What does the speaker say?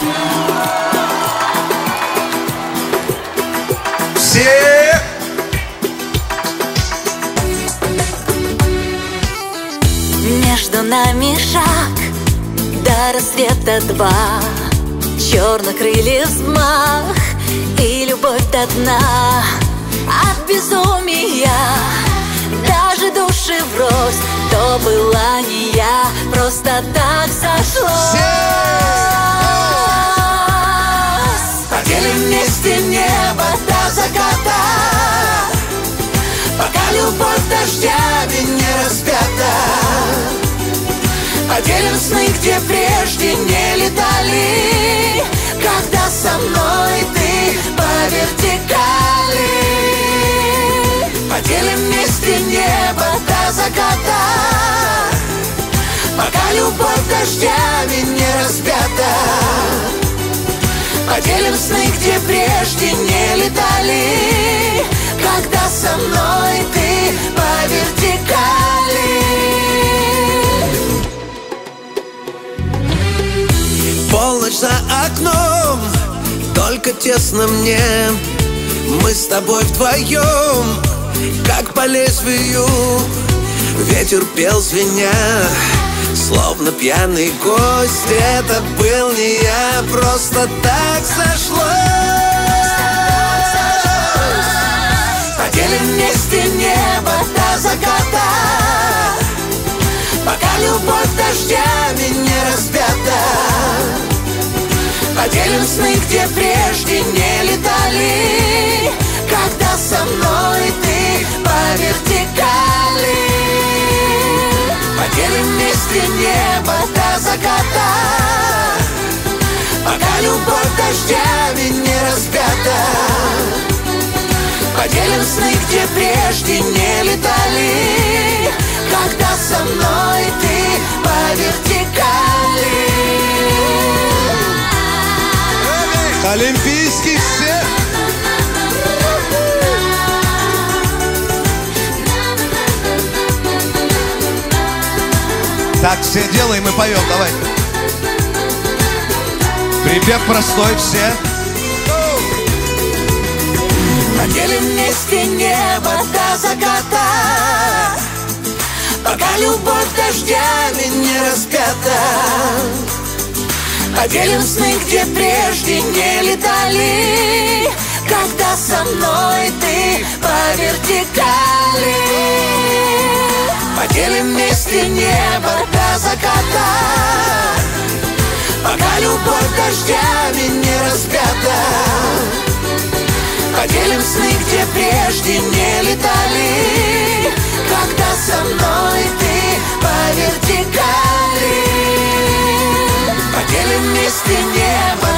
Все! Между нами шаг, до рассвета два, черных крыльев взмах и любовь до дна. От безумия даже души врозь, то была не я, просто так сошлось. Поделим вместе небо до заката, пока любовь дождями не распята. Поделим сны, где прежде не летали, когда со мной ты по вертикали. Поделим вместе небо до заката, пока любовь дождями не распята. Поделим сны, где прежде не летали, когда со мной ты по вертикали. Полночь за окном, только тесно мне. Мы с тобой вдвоем, как по лезвию. Ветер пел звеня, словно пьяный гость. Это был не я, просто так сошлось. Поделим вместе небо до заката, пока любовь дождями не распята. Поделим сны, где прежде не летали, когда со мной ты по вертикали. Поделим вместе небо до заката, пока любовь дождями не распята. Поделим сны, где прежде не летали, когда со мной ты по вертикали. Олимпийский все! Так, все делаем и поем, давай. Припев простой, все. Поделим вместе небо до заката, пока любовь дождями не распята. Поделим сны, где прежде не летали, когда со мной ты по вертикали. Поделим вместе небо до заката, пока любовь дождями не распята. Поделим сны, где прежде не летали, когда со мной ты по вертикали. Поделим вместе небо